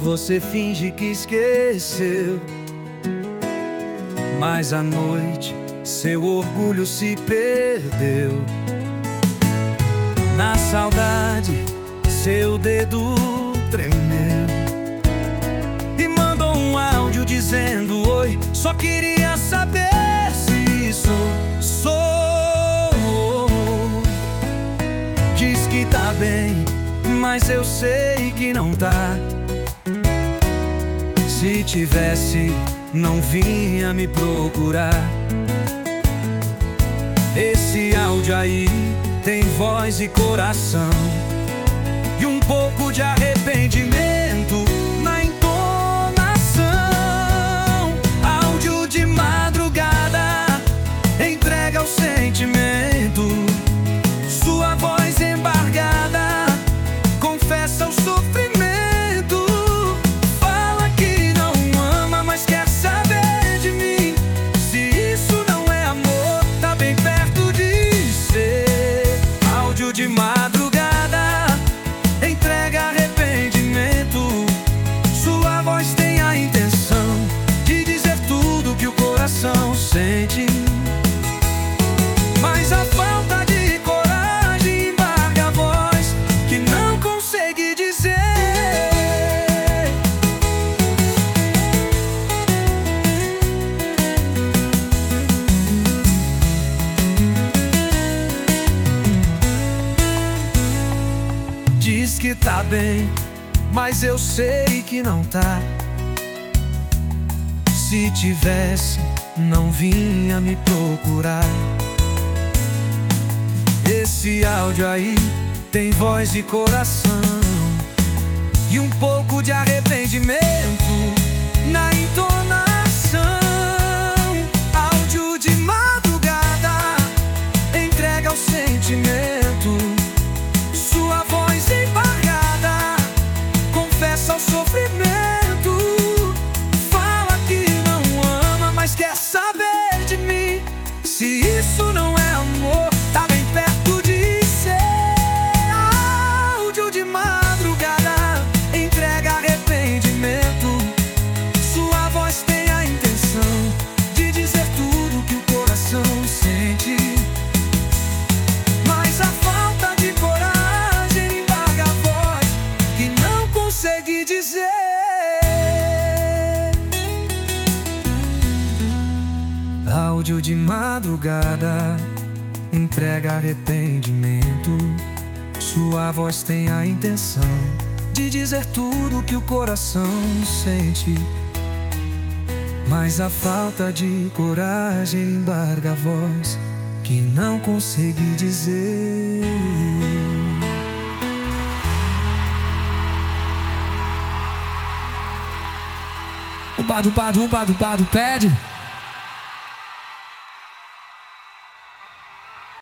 Você finge que esqueceu, mas à noite seu orgulho se perdeu. Na saudade seu dedo tremeu e mandou um áudio dizendo: oi, só queria saber se sou. Diz que tá bem, mas eu sei que não tá. Se tivesse, não vinha me procurar. Esse áudio aí tem voz e coração, e um pouco de arrependimento na entonação. Áudio de madrugada, entrega o sentimento. Sua voz embargada, confessa o sofrimento. Fala que não ama, mas quer saber de mim. Se isso não é amor, tá bem perto de ser. Áudio de madrugada, entrega arrependimento. Sua voz tem a intenção de dizer tudo que o coração sente, mas a falta de coragem embarga a voz que não consegue dizer. Diz que tá bem, mas eu sei que não tá. Se tivesse, não vinha me procurar. Esse áudio aí tem voz e coração, e um pouco de arrependimento na entonação. Áudio de madrugada, entrega o sentimento. Sua voz embargada, confessa o sofrimento. Fala que não ama, mas quer saber de mim. Se isso não é amor, tá bem perto de ser. Áudio de madrugada, entrega arrependimento. Sua voz tem a intenção de dizer tudo que o coração sente, mas a falta de coragem embarga a voz que não consegue dizer. Áudio de madrugada, entrega arrependimento. Sua voz tem a intenção de dizer tudo que o coração sente, mas a falta de coragem embarga a voz que não consegui dizer. O pado pede.